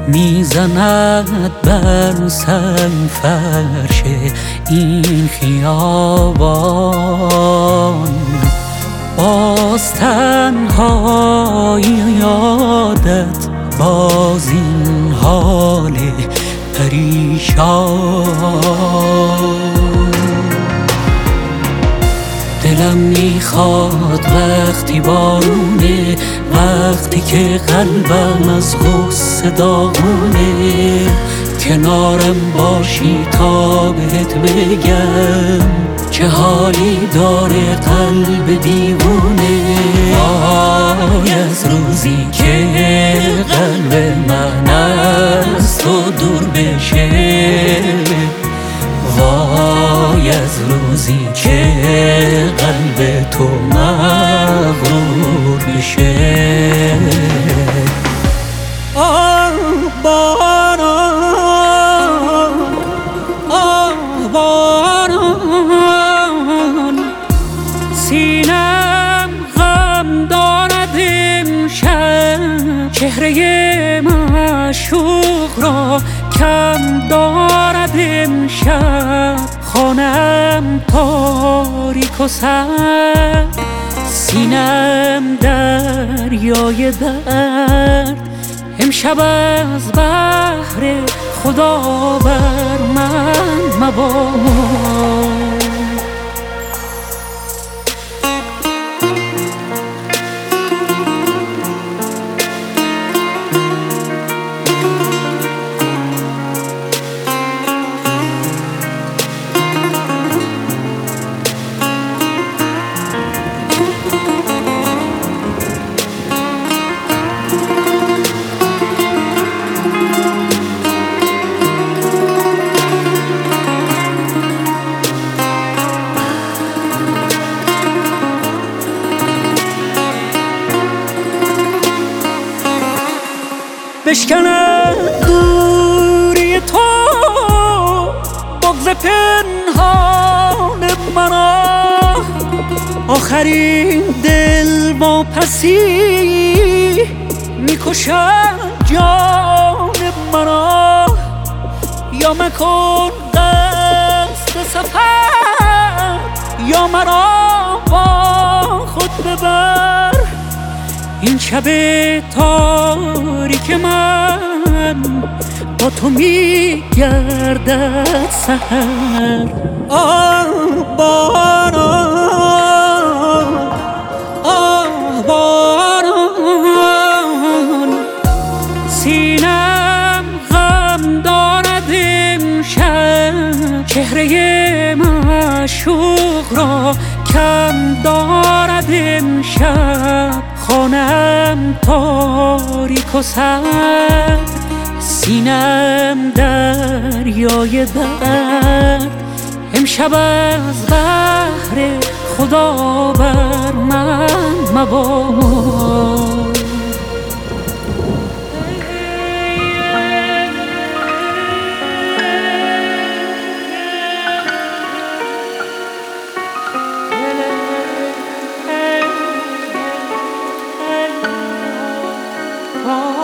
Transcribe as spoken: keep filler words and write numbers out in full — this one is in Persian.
میزند بر سنگ فرش این خیابان. باز تنهایی یادت باز این حال پریشان. دلم میخواد وقتی بارونه، وقتی که قلبم از غصه داغونه، کنارم باشی تا بهت بگم چه حالی داره قلب دیوونه. وای از روزی که قلب من از تو دور بشه، وای از روزی که قلب تو مغرور بشه. آه باران، آه باران، سینم غم دارد امشب، چهره معشوق را کم دارد امشب. خانم تاریک و سرد، سینم دریای درد. امشب از بحر خدا بر من مباد. بشکند دوری تو بغض پنهان مرا، آخرین دل واپسی میکشد جان مرا. یا مکن قصد سفر، یا مرا با خود ببر. این شب تاریک من با تو میگردد سحر. آه باران، آه باران، سینم غم دارد امشب، چهره معشوق را کم دارد امشب. خانم تاریک و سرد، سینم دریای درد. امشب از بحر خدا بر من مباد. Oh